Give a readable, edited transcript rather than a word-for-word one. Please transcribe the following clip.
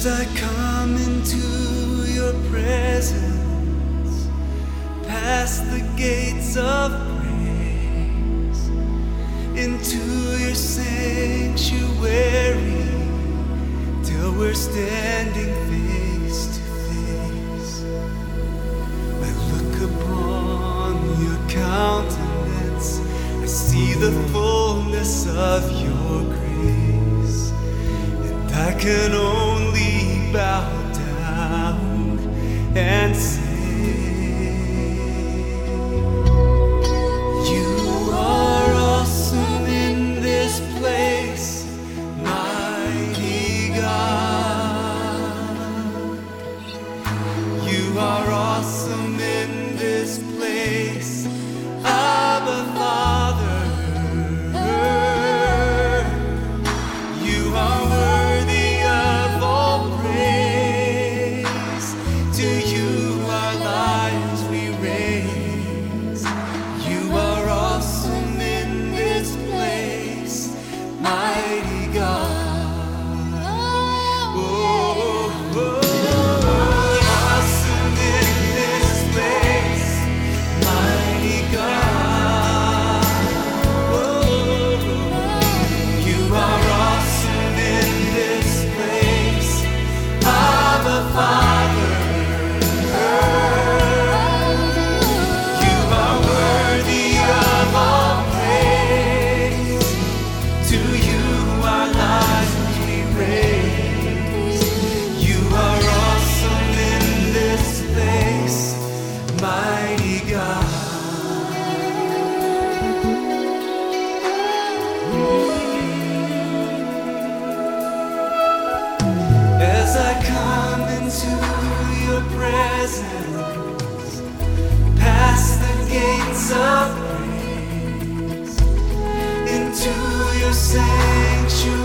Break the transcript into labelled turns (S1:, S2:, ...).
S1: As I come into your presence, past the gates of praise, into your sanctuary, till we're standing face to face. I look upon your countenance, I see the fullness of your grace, and I can only bow down and say, you are awesome in this place, mighty God. You are awesome in this place, Abba Father. You are worthy of all praise. To you our lives we raise. You are awesome in this place, mighty God. Oh, oh, oh. Awesome in this place, mighty God. Oh, you are awesome in this place, Abba Father. You are worthy of all praise. To you our lives we raise. You are awesome in this place, mighty God. As I come into your presence, past the gates of praise, into your sanctuary,